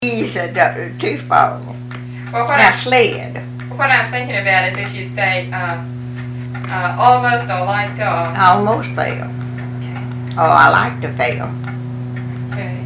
He's too far. Well, Now sled. what I'm thinking about is if you'd say almost or like to. I almost fell. Okay. Oh, I like to fail. Okay.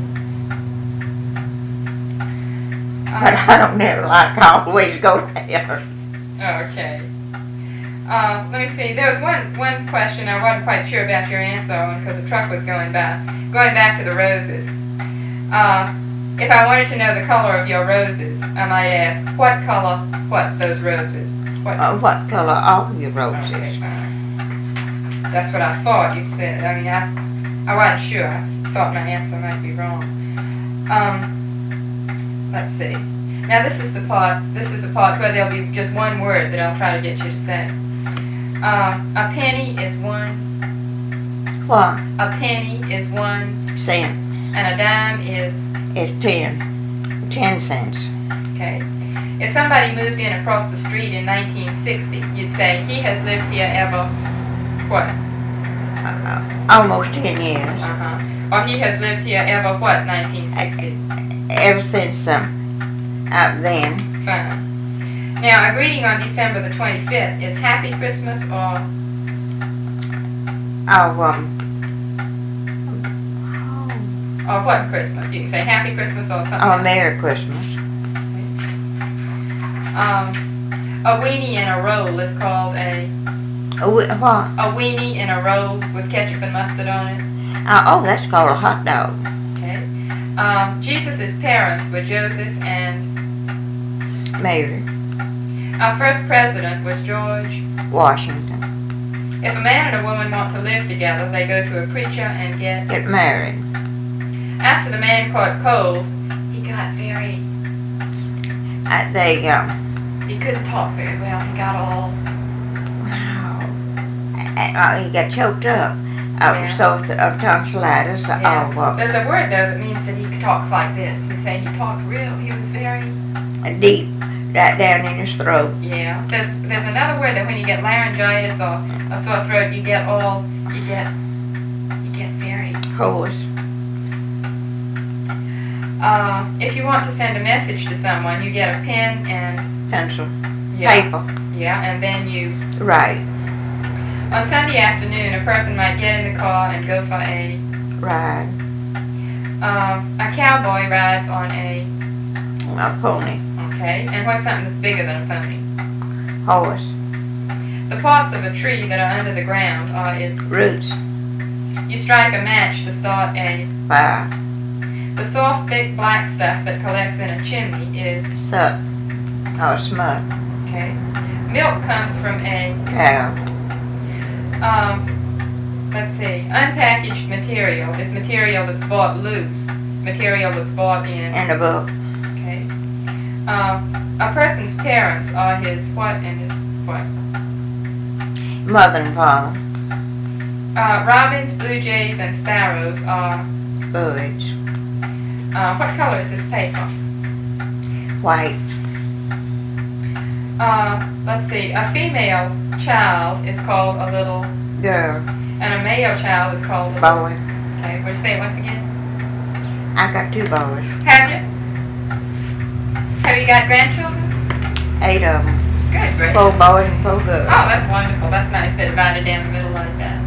But I don't never like I always go there. Okay. Let me see. There was one question I wasn't quite sure about your answer on because the truck was going by. Going back to the roses. If I wanted to know the color of your roses, I might ask, what color, those roses? What color are your roses? Okay, fine. That's what I thought you said. I mean, I wasn't sure. I thought my answer might be wrong. Let's see. Now this is the part where there'll be just one word that I'll try to get you to say. A penny is one. What? A penny is 1 Cent. and a dime is. It's 10 cents. Okay. If somebody moved in across the street in 1960, you'd say, he has lived here ever, what? Almost 10 years. Or he has lived here ever, what, 1960? Ever since then. Fine. Now, a greeting on December the 25th is Happy Christmas or? Or what Christmas? You can say Happy Christmas or something. Oh, Merry Christmas. A weenie in a roll is called a. What? A weenie in a roll with ketchup and mustard on it. Oh, that's called a hot dog. Okay. Jesus' parents were Joseph and Mary. Our first president was George Washington. If a man and a woman want to live together, they go to a preacher and get married. After the man caught cold, he got very. He couldn't talk very well. He got all. He got choked up. Of tonsillitis. Yeah. There's a word though that means that he talks like this. He say he talked real. He was very deep, right down in his throat. Yeah. There's another word that when you get laryngitis or a sore throat, you get very hoarse. If you want to send a message to someone, you get a pen and pencil, paper. paper. Yeah, and then you write. On Sunday afternoon, a person might get in the car and go for a ride. A cowboy rides on a pony. Okay, and what's something that's bigger than a pony? Horse. The parts of a tree that are under the ground are its roots. You strike a match to start a fire. The soft, thick black stuff that collects in a chimney is soot or smut. Okay. Milk comes from a cow. Let's see. Unpackaged material is material that's bought loose. Material that's bought in a book. Okay. A person's parents are his what and his what? Mother and father. Robins, blue jays, and sparrows are birds. What color is this paper? White. Let's see. A female child is called a little girl. And a male child is called a boy. Okay, what do you say once again? I got 2 boys. Have you? Have you got grandchildren? 8 of them. Good, great. 4 boys and 4 girls. Oh, that's wonderful. That's nice. They're divided down the middle like that.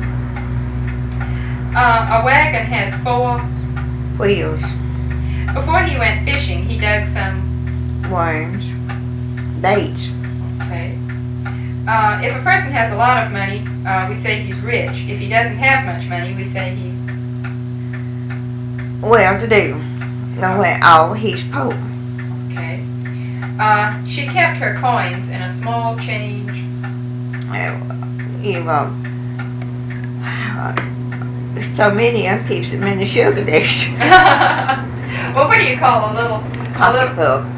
A wagon has 4 wheels. Before he went fishing, he dug some worms. Dates. Okay. If a person has a lot of money, we say he's rich. If he doesn't have much money, we say he's well-to-do. He's poor. Okay. She kept her coins in a small change. So many of them keeps them in the sugar dish. Well, what do you call a little pocketbook?